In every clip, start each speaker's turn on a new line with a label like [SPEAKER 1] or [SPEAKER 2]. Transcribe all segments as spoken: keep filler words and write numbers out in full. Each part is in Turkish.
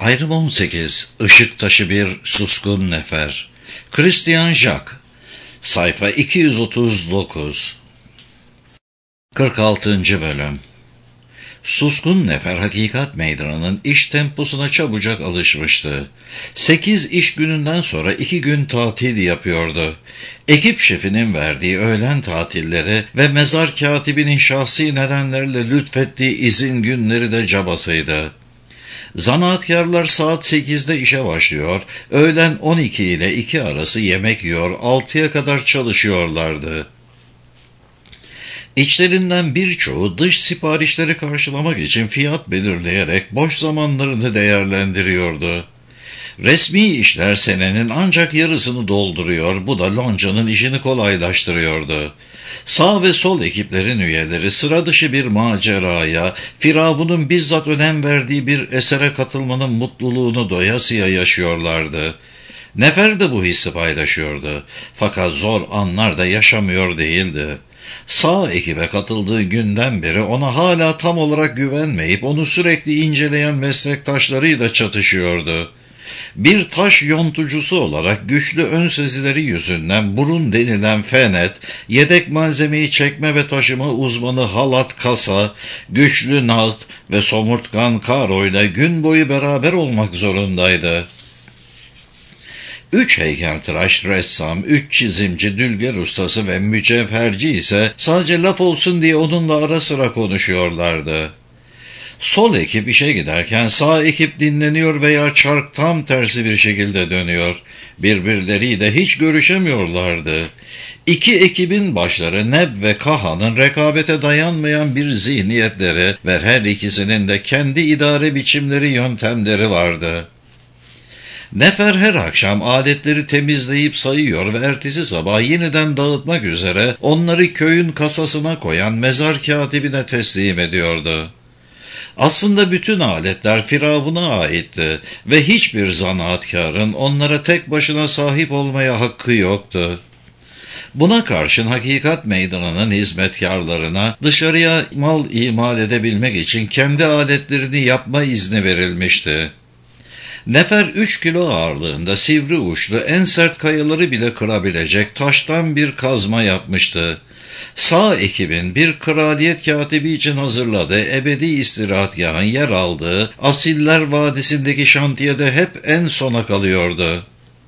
[SPEAKER 1] Ayrım on sekiz. Işık taşı bir suskun nefer. Christian Jacques. Sayfa iki yüz otuz dokuz. kırk altıncı bölüm. Suskun nefer hakikat meydanının iş temposuna çabucak alışmıştı. Sekiz iş gününden sonra iki gün tatil yapıyordu. Ekip şefinin verdiği öğlen tatilleri ve mezar katibinin şahsi nedenlerle lütfettiği izin günleri de cabasıydı. Zanaatkarlar saat sekizde işe başlıyor, öğlen on iki ile iki arası yemek yiyor, altıya kadar çalışıyorlardı. İçlerinden birçoğu dış siparişleri karşılamak için fiyat belirleyerek boş zamanlarını değerlendiriyordu. Resmi işler senenin ancak yarısını dolduruyor, bu da loncanın işini kolaylaştırıyordu. Sağ ve sol ekiplerin üyeleri sıra dışı bir maceraya, Firavun'un bizzat önem verdiği bir esere katılmanın mutluluğunu doyasıya yaşıyorlardı. Nefer de bu hissi paylaşıyordu. Fakat zor anlar da yaşamıyor değildi. Sağ ekibe katıldığı günden beri ona hala tam olarak güvenmeyip onu sürekli inceleyen meslektaşlarıyla çatışıyordu. Bir taş yontucusu olarak güçlü ön sezileri yüzünden burun denilen fenet, yedek malzemeyi çekme ve taşıma uzmanı halat kasa, güçlü nalt ve somurtkan Karo ile gün boyu beraber olmak zorundaydı. Üç heykeltıraş, ressam, üç çizimci, dülger ustası ve mücevherci ise sadece laf olsun diye onunla ara sıra konuşuyorlardı. Sol ekip işe giderken sağ ekip dinleniyor veya çark tam tersi bir şekilde dönüyor. Birbirleriyle hiç görüşemiyorlardı. İki ekibin başları Neb ve Kaha'nın rekabete dayanmayan bir zihniyetleri ve her ikisinin de kendi idare biçimleri, yöntemleri vardı. Nefer her akşam aletleri temizleyip sayıyor ve ertesi sabah yeniden dağıtmak üzere onları köyün kasasına koyan mezar katibine teslim ediyordu. Aslında bütün aletler Firavun'a aitti ve hiçbir zanaatkarın onlara tek başına sahip olmaya hakkı yoktu. Buna karşın hakikat meydanının hizmetkarlarına dışarıya mal imal edebilmek için kendi aletlerini yapma izni verilmişti. Nefer üç kilo ağırlığında sivri uçlu en sert kayaları bile kırabilecek taştan bir kazma yapmıştı. Sağ ekibin bir kraliyet katibi için hazırladığı ebedi istirahatgahın yer aldığı Asiller Vadisi'ndeki şantiyede hep en sona kalıyordu.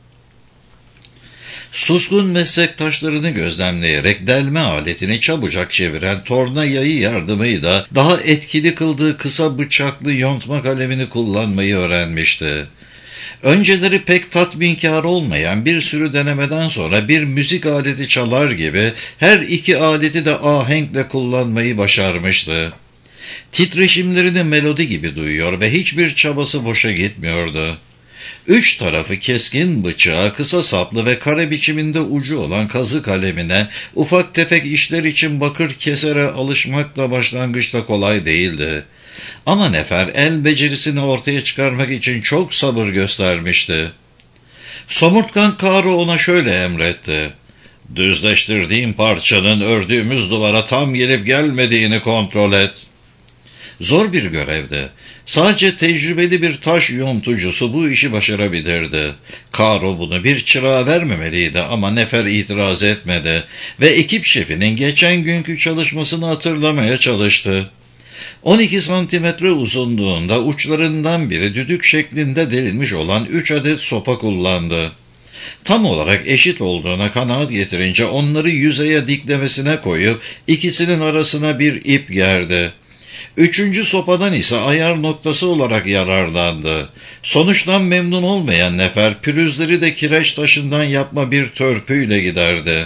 [SPEAKER 1] Suskun meslektaşlarını gözlemleyerek delme aletini çabucak çeviren torna yayı yardımıyla daha etkili kıldığı kısa bıçaklı yontma kalemini kullanmayı öğrenmişti. Önceleri pek tatminkar olmayan bir sürü denemeden sonra bir müzik aleti çalar gibi her iki aleti de ahenkle kullanmayı başarmıştı. Titreşimlerini melodi gibi duyuyor ve hiçbir çabası boşa gitmiyordu. Üç tarafı keskin bıçağı, kısa saplı ve kare biçiminde ucu olan kazı kalemine, ufak tefek işler için bakır kesere alışmak da başlangıçta kolay değildi. Ama Nefer el becerisini ortaya çıkarmak için çok sabır göstermişti. Somurtkan Karo ona şöyle emretti: "Düzleştirdiğim parçanın ördüğümüz duvara tam gelip gelmediğini kontrol et." Zor bir görevdi. Sadece tecrübeli bir taş yontucusu bu işi başarabilirdi. Karo bunu bir çırağa vermemeliydi ama Nefer itiraz etmedi ve ekip şefinin geçen günkü çalışmasını hatırlamaya çalıştı. on iki santimetre uzunluğunda uçlarından biri düdük şeklinde delinmiş olan üç adet sopa kullandı. Tam olarak eşit olduğuna kanaat getirince onları yüzeye diklemesine koyup ikisinin arasına bir ip gerdi. Üçüncü sopadan ise ayar noktası olarak yararlandı. Sonuçtan memnun olmayan Nefer pürüzleri de kireç taşından yapma bir törpüyle giderdi.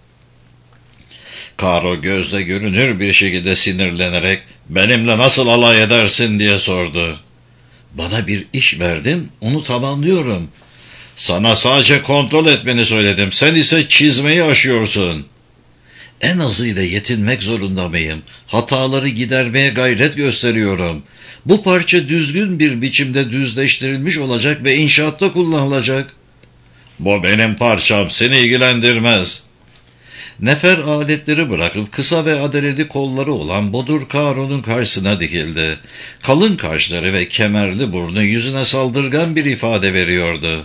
[SPEAKER 1] Karo gözle görünür bir şekilde sinirlenerek "Benimle nasıl alay edersin?" diye sordu. "Bana bir iş verdin, onu tamamlıyorum. Sana sadece kontrol etmeni söyledim, sen ise çizmeyi aşıyorsun." "En azıyla yetinmek zorunda mıyım? Hataları gidermeye gayret gösteriyorum. Bu parça düzgün bir biçimde düzleştirilmiş olacak ve inşaatta kullanılacak." "Bu benim parçam, seni ilgilendirmez." Nefer aletleri bırakıp kısa ve adaleli kolları olan Bodur Karo'nun karşısına dikildi. Kalın kaşları ve kemerli burnu yüzüne saldırgan bir ifade veriyordu.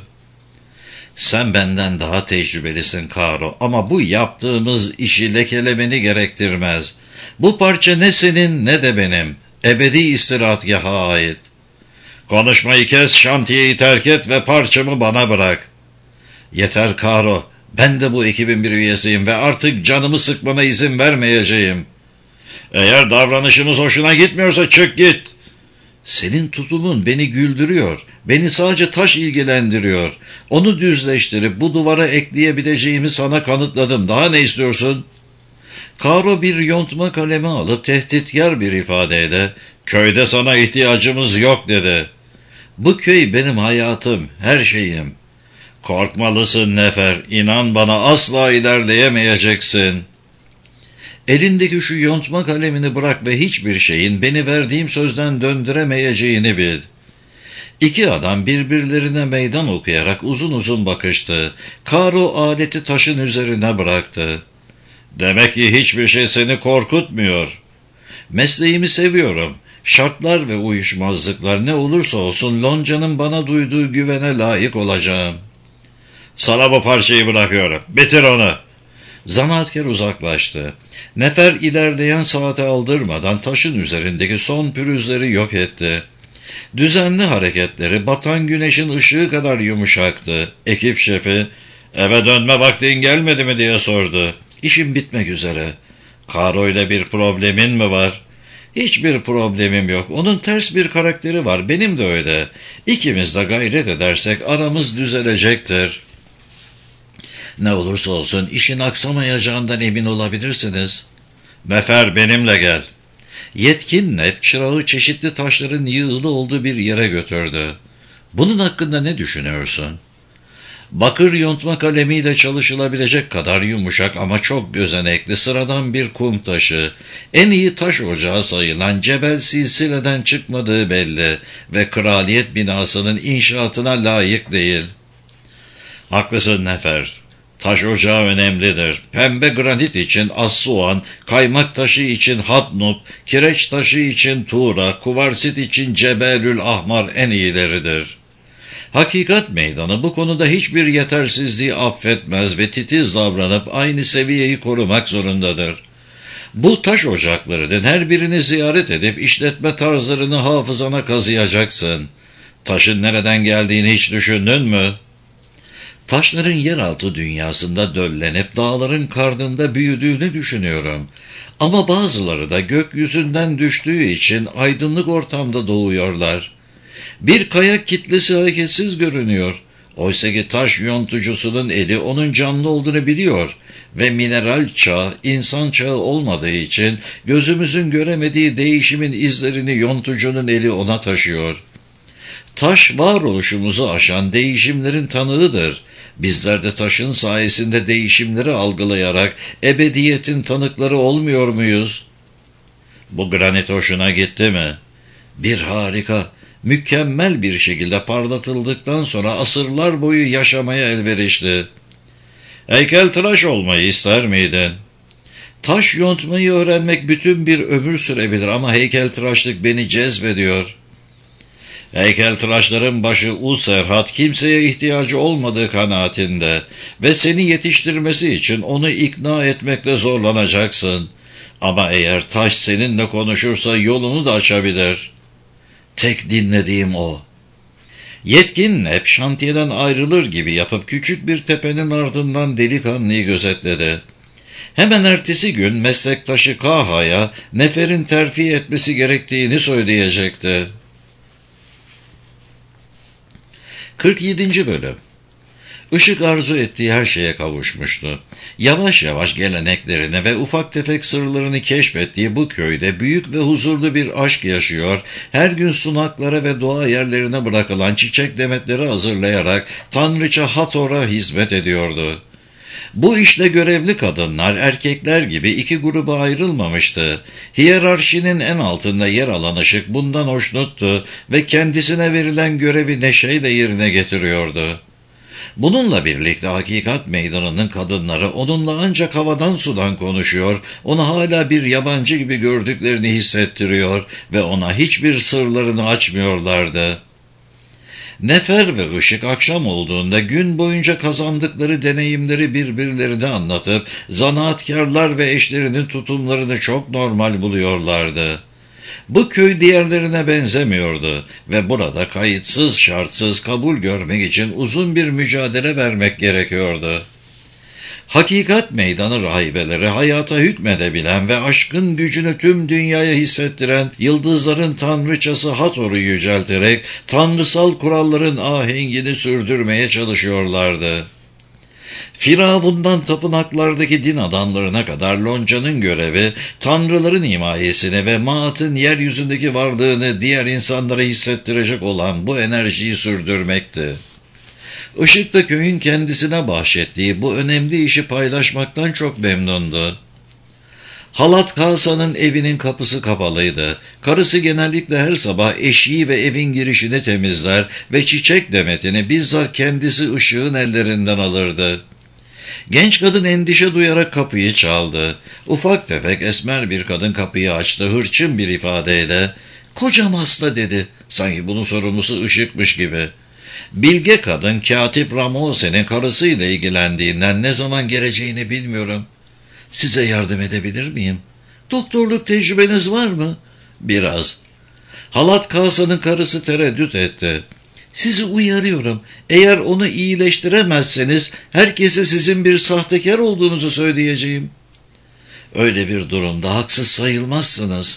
[SPEAKER 1] Sen benden daha tecrübelisin Karo, ama bu yaptığımız işi lekelemeni gerektirmez. Bu parça ne senin ne de benim. Ebedi istirahatgaha ait. Konuşmayı kes, şantiyeyi terk et ve parçamı bana bırak. Yeter Karo, ben de bu ekibin bir üyesiyim ve artık canımı sıkmana izin vermeyeceğim. Eğer davranışımız hoşuna gitmiyorsa çık git. Senin tutumun beni güldürüyor. Beni sadece taş ilgilendiriyor. Onu düzleştirip bu duvara ekleyebileceğimi sana kanıtladım. Daha ne istiyorsun? Karo bir yontma kalemi alıp tehditkar bir ifadeyle, köyde sana ihtiyacımız yok dedi. Bu köy benim hayatım, her şeyim. Korkmalısın Nefer, inan bana asla ilerleyemeyeceksin. Elindeki şu yontma kalemini bırak ve hiçbir şeyin beni verdiğim sözden döndüremeyeceğini bil. İki adam birbirlerine meydan okuyarak uzun uzun bakıştı. Karo aleti taşın üzerine bıraktı. Demek ki hiçbir şey seni korkutmuyor. Mesleğimi seviyorum. Şartlar ve uyuşmazlıklar ne olursa olsun Lonca'nın bana duyduğu güvene layık olacağım. Sana bu parçayı bırakıyorum. Bitir onu. Zanaatkar uzaklaştı. Nefer ilerleyen saate aldırmadan taşın üzerindeki son pürüzleri yok etti. Düzenli hareketleri batan güneşin ışığı kadar yumuşaktı. Ekip şefi, eve dönme vaktin gelmedi mi diye sordu. İşim bitmek üzere. Karo ile bir problemin mi var? Hiçbir problemim yok. Onun ters bir karakteri var. Benim de öyle. İkimiz de gayret edersek aramız düzelecektir. Ne olursa olsun işin aksamayacağından emin olabilirsiniz. Nefer benimle gel. Yetkin Nep çırağı çeşitli taşların yığılı olduğu bir yere götürdü. Bunun hakkında ne düşünüyorsun? Bakır yontma kalemiyle çalışılabilecek kadar yumuşak ama çok gözenekli sıradan bir kum taşı. En iyi taş ocağı sayılan Cebel Silsile'den çıkmadığı belli ve kraliyet binasının inşaatına layık değil. Haklısın Nefer. Taş ocağı önemlidir. Pembe granit için Assuan, kaymak taşı için Hadnub, kireç taşı için Tuğra, kuvarsit için Cebelül Ahmar en iyileridir. Hakikat meydanı bu konuda hiçbir yetersizliği affetmez ve titiz davranıp aynı seviyeyi korumak zorundadır. Bu taş ocaklarının her birini ziyaret edip işletme tarzlarını hafızana kazıyacaksın. Taşın nereden geldiğini hiç düşündün mü? Taşların yeraltı dünyasında döllenip dağların karnında büyüdüğünü düşünüyorum. Ama bazıları da gökyüzünden düştüğü için aydınlık ortamda doğuyorlar. Bir kayak kitlesi hareketsiz görünüyor. Oysa ki taş yontucusunun eli onun canlı olduğunu biliyor ve mineral çağ, insan çağı olmadığı için gözümüzün göremediği değişimin izlerini yontucunun eli ona taşıyor. Taş varoluşumuzu aşan değişimlerin tanığıdır. Bizler de taşın sayesinde değişimleri algılayarak ebediyetin tanıkları olmuyor muyuz? Bu granit hoşuna gitti mi? Bir harika, mükemmel bir şekilde parlatıldıktan sonra asırlar boyu yaşamaya elverişli. Heykeltıraş olmayı ister miydin? Taş yontmayı öğrenmek bütün bir ömür sürebilir ama heykeltıraşlık beni cezbediyor. Heykeltıraşların başı Userhat kimseye ihtiyacı olmadığı kanaatinde ve seni yetiştirmesi için onu ikna etmekle zorlanacaksın. Ama eğer taş seninle konuşursa yolunu da açabilir. Tek dinlediğim o. Yetkin hep şantiyeden ayrılır gibi yapıp küçük bir tepenin ardından delikanlıyı gözetledi. Hemen ertesi gün meslektaşı Kaha'ya Nefer'in terfi etmesi gerektiğini söyleyecekti. kırk yedinci Bölüm. Işık arzu ettiği her şeye kavuşmuştu. Yavaş yavaş geleneklerini ve ufak tefek sırlarını keşfettiği bu köyde büyük ve huzurlu bir aşk yaşıyor, her gün sunaklara ve doğa yerlerine bırakılan çiçek demetleri hazırlayarak Tanrıça Hathor'a hizmet ediyordu. Bu işte görevli kadınlar erkekler gibi iki gruba ayrılmamıştı. Hiyerarşinin en altında yer alan ışık bundan hoşnuttu ve kendisine verilen görevi neşeyle yerine getiriyordu. Bununla birlikte hakikat meydanının kadınları onunla ancak havadan sudan konuşuyor, onu hala bir yabancı gibi gördüklerini hissettiriyor ve ona hiçbir sırlarını açmıyorlardı. Nefer ve Işık akşam olduğunda gün boyunca kazandıkları deneyimleri birbirlerine anlatıp zanaatkarlar ve eşlerinin tutumlarını çok normal buluyorlardı. Bu köy diğerlerine benzemiyordu ve burada kayıtsız şartsız kabul görmek için uzun bir mücadele vermek gerekiyordu. Hakikat meydanı rahibeleri hayata hükmedebilen ve aşkın gücünü tüm dünyaya hissettiren yıldızların tanrıçası Hathor'u yücelterek tanrısal kuralların ahengini sürdürmeye çalışıyorlardı. Firavundan tapınaklardaki din adamlarına kadar Lonca'nın görevi, tanrıların himayesini ve Maat'ın yeryüzündeki varlığını diğer insanlara hissettirecek olan bu enerjiyi sürdürmekti. Işık da köyün kendisine bahşettiği bu önemli işi paylaşmaktan çok memnundu. Halat Kasa'nın evinin kapısı kapalıydı. Karısı genellikle her sabah eşiği ve evin girişini temizler ve çiçek demetini bizzat kendisi Işık'ın ellerinden alırdı. Genç kadın endişe duyarak kapıyı çaldı. Ufak tefek esmer bir kadın kapıyı açtı hırçın bir ifadeyle. "Kocam hasta," dedi. Sanki bunun sorumlusu Işık'mış gibi. Bilge kadın Katip Ramose'nin karısıyla ilgilendiğinden ne zaman geleceğini bilmiyorum. "Size yardım edebilir miyim?" "Doktorluk tecrübeniz var mı?" "Biraz." Halat Kasa'nın karısı tereddüt etti. "Sizi uyarıyorum. Eğer onu iyileştiremezseniz herkese sizin bir sahtekar olduğunuzu söyleyeceğim." "Öyle bir durumda haksız sayılmazsınız."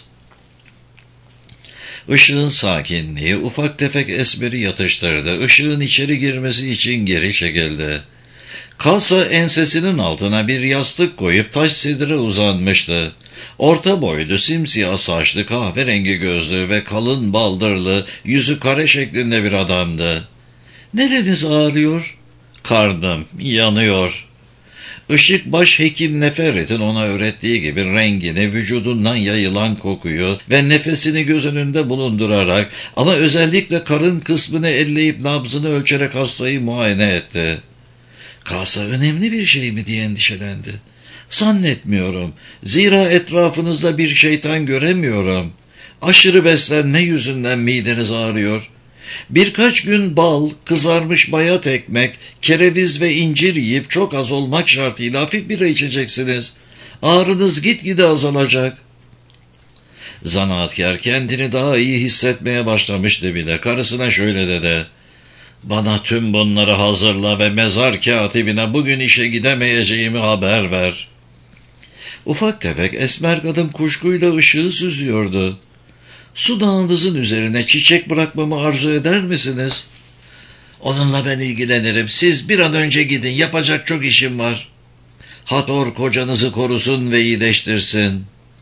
[SPEAKER 1] Işığın sakinliği ufak tefek esmeri yatıştırdı. Işığın içeri girmesi için geri çekildi. Kasa ensesinin altına bir yastık koyup taş sidire uzanmıştı. Orta boylu, simsiyah saçlı, kahverengi gözlü ve kalın baldırlı, yüzü kare şeklinde bir adamdı. "Nereniz ağrıyor?" "Karnım yanıyor." Işık başhekim Neferet'in ona öğrettiği gibi rengini, vücudundan yayılan kokuyu ve nefesini göz önünde bulundurarak ama özellikle karın kısmını elleyip nabzını ölçerek hastayı muayene etti. "Kasa önemli bir şey mi?" diye endişelendi. "Zannetmiyorum. Zira etrafınızda bir şeytan göremiyorum. Aşırı beslenme yüzünden mideniz ağrıyor. Birkaç gün bal, kızarmış bayat ekmek, kereviz ve incir yiyip çok az olmak şartıyla hafif bira içeceksiniz. Ağrınız gitgide azalacak." Zanaatkar kendini daha iyi hissetmeye başlamıştı bile. Karısına şöyle dedi: "Bana tüm bunları hazırla ve mezar katibine bugün işe gidemeyeceğimi haber ver." Ufak tefek esmer kadın kuşkuyla ışığı süzüyordu. "Su dağınızın üzerine çiçek bırakmamı arzu eder misiniz?" "Onunla ben ilgilenirim. Siz bir an önce gidin. Yapacak çok işim var." "Hathor kocanızı korusun ve iyileştirsin."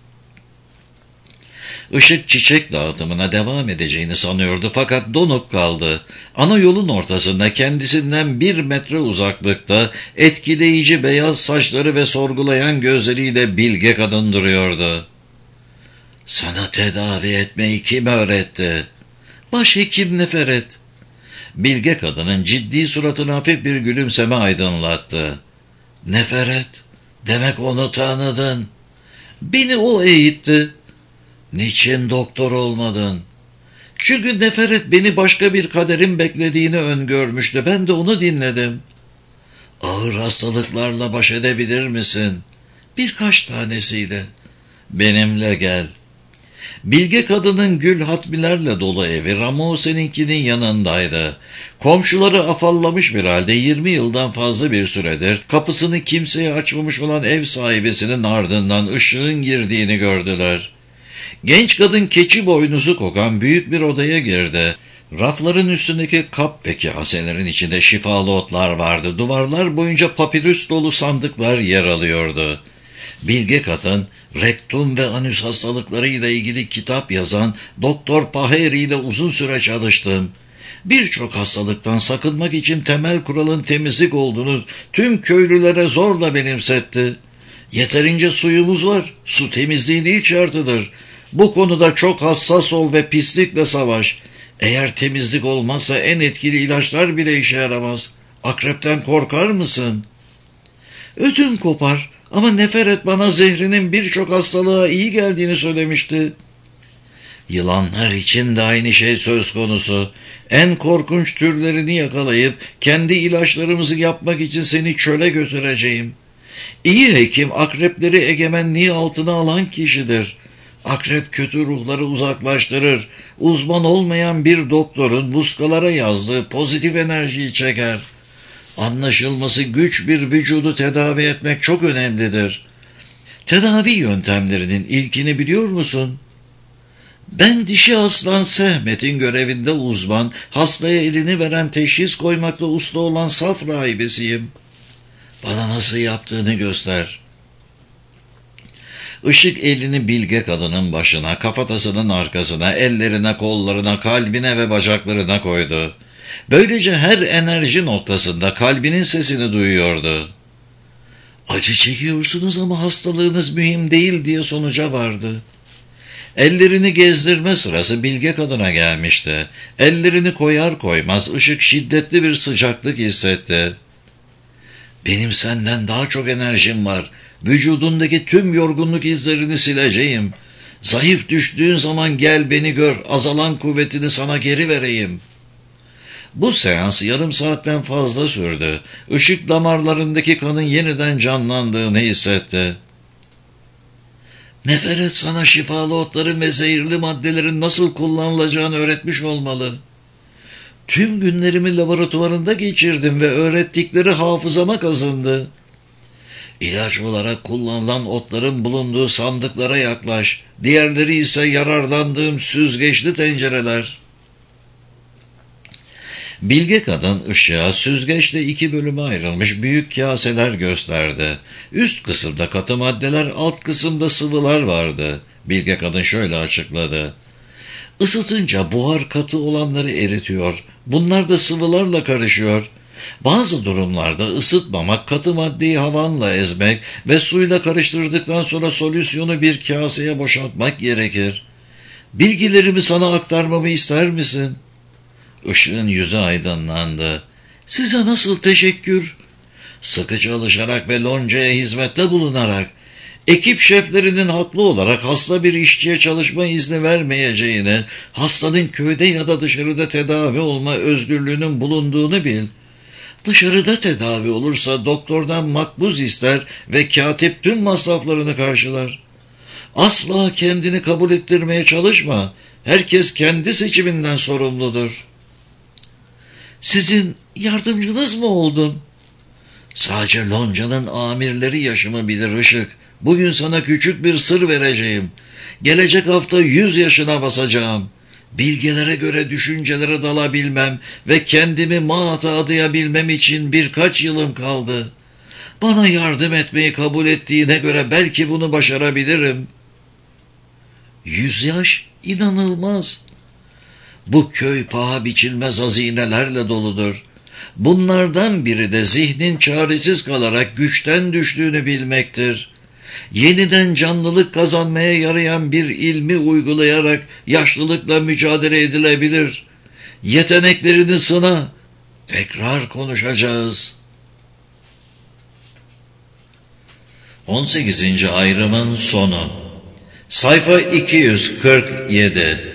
[SPEAKER 1] Işık çiçek dağıtımına devam edeceğini sanıyordu fakat donup kaldı. Ana yolun ortasında kendisinden bir metre uzaklıkta etkileyici beyaz saçları ve sorgulayan gözleriyle bilge kadın duruyordu. "Sana tedavi etmeyi kim öğretti?" "Başhekim Neferet." Bilge kadının ciddi suratını hafif bir gülümseme aydınlattı. "Neferet, demek onu tanıdın." "Beni o eğitti." "Niçin doktor olmadın?" "Çünkü Neferet beni başka bir kaderin beklediğini öngörmüştü. Ben de onu dinledim." "Ağır hastalıklarla baş edebilir misin?" "Birkaç tanesiyle." "Benimle gel." Bilge kadının gül hatmilerle dolu evi Ramose'ninkinin yanındaydı. Komşuları afallamış bir halde yirmi yıldan fazla bir süredir kapısını kimseye açmamış olan ev sahibesinin ardından ışığın girdiğini gördüler. Genç kadın keçi boynuzu kokan büyük bir odaya girdi. Rafların üstündeki kap ve kaselerin içinde şifalı otlar vardı. Duvarlar boyunca papirüs dolu sandıklar yer alıyordu. Bilge kadın, rektum ve anüs hastalıklarıyla ilgili kitap yazan Doktor Paheri ile uzun süre çalıştım. Birçok hastalıktan sakınmak için temel kuralın temizlik olduğunu tüm köylülere zorla benimsetti. Yeterince suyumuz var. Su temizliğin ilk şartıdır. Bu konuda çok hassas ol ve pislikle savaş. Eğer temizlik olmazsa en etkili ilaçlar bile işe yaramaz. Akrepten korkar mısın? Ödüm kopar ama Neferet bana zehrinin birçok hastalığa iyi geldiğini söylemişti. Yılanlar için de aynı şey söz konusu. En korkunç türlerini yakalayıp kendi ilaçlarımızı yapmak için seni çöle götüreceğim. İyi hekim akrepleri egemenliği altına alan kişidir. Akrep kötü ruhları uzaklaştırır. Uzman olmayan bir doktorun muskalara yazdığı pozitif enerjiyi çeker. Anlaşılması güç bir vücudu tedavi etmek çok önemlidir. Tedavi yöntemlerinin ilkini biliyor musun? Ben dişi aslan Sehmet'in görevinde uzman, hastaya elini veren teşhis koymakta usta olan saf rahibesiyim. Bana nasıl yaptığını göster. Işık elini bilge kadının başına, kafatasının arkasına, ellerine, kollarına, kalbine ve bacaklarına koydu. Böylece her enerji noktasında kalbinin sesini duyuyordu. Acı çekiyorsunuz ama hastalığınız mühim değil diye sonuca vardı. Ellerini gezdirme sırası bilge kadına gelmişti. Ellerini koyar koymaz ışık şiddetli bir sıcaklık hissetti. Benim senden daha çok enerjim var. Vücudundaki tüm yorgunluk izlerini sileceğim. Zayıf düştüğün zaman gel beni gör, azalan kuvvetini sana geri vereyim. Bu seans yarım saatten fazla sürdü. Işık damarlarındaki kanın yeniden canlandığını hissetti. Neferet sana şifalı otların ve zehirli maddelerin nasıl kullanılacağını öğretmiş olmalı. Tüm günlerimi laboratuvarında geçirdim ve öğrettikleri hafızama kazındı. İlaç olarak kullanılan otların bulunduğu sandıklara yaklaş. Diğerleri ise yararlandığım süzgeçli tencereler. Bilge kadın ışığa süzgeçle iki bölüme ayrılmış büyük kaseler gösterdi. Üst kısımda katı maddeler, alt kısımda sıvılar vardı. Bilge kadın şöyle açıkladı. Isıtınca buhar katı olanları eritiyor. Bunlar da sıvılarla karışıyor. Bazı durumlarda ısıtmamak, katı maddeyi havanla ezmek ve suyla karıştırdıktan sonra solüsyonu bir kaseye boşaltmak gerekir. Bilgilerimi sana aktarmamı ister misin? Işığın yüzü aydınlandı. Size nasıl teşekkür? Sıkı çalışarak ve loncaya hizmette bulunarak, ekip şeflerinin haklı olarak hasta bir işçiye çalışma izni vermeyeceğini, hastanın köyde ya da dışarıda tedavi olma özgürlüğünün bulunduğunu bil. Dışarıda tedavi olursa doktordan makbuz ister ve katip tüm masraflarını karşılar. Asla kendini kabul ettirmeye çalışma. Herkes kendi seçiminden sorumludur. Sizin yardımcınız mı oldum? Sadece loncanın amirleri yaşımı bilir Işık. Bugün sana küçük bir sır vereceğim. Gelecek hafta yüz yaşına basacağım. Bilgelere göre düşüncelere dalabilmem ve kendimi Maat'a adayabilmem için birkaç yılım kaldı. Bana yardım etmeyi kabul ettiğine göre belki bunu başarabilirim. Yüz yaş inanılmaz. Bu köy paha biçilmez hazinelerle doludur. Bunlardan biri de zihnin çaresiz kalarak güçten düştüğünü bilmektir. Yeniden canlılık kazanmaya yarayan bir ilmi uygulayarak yaşlılıkla mücadele edilebilir. Yeteneklerini sına. Tekrar konuşacağız. on sekizinci ayrımın sonu. Sayfa iki yüz kırk yedi.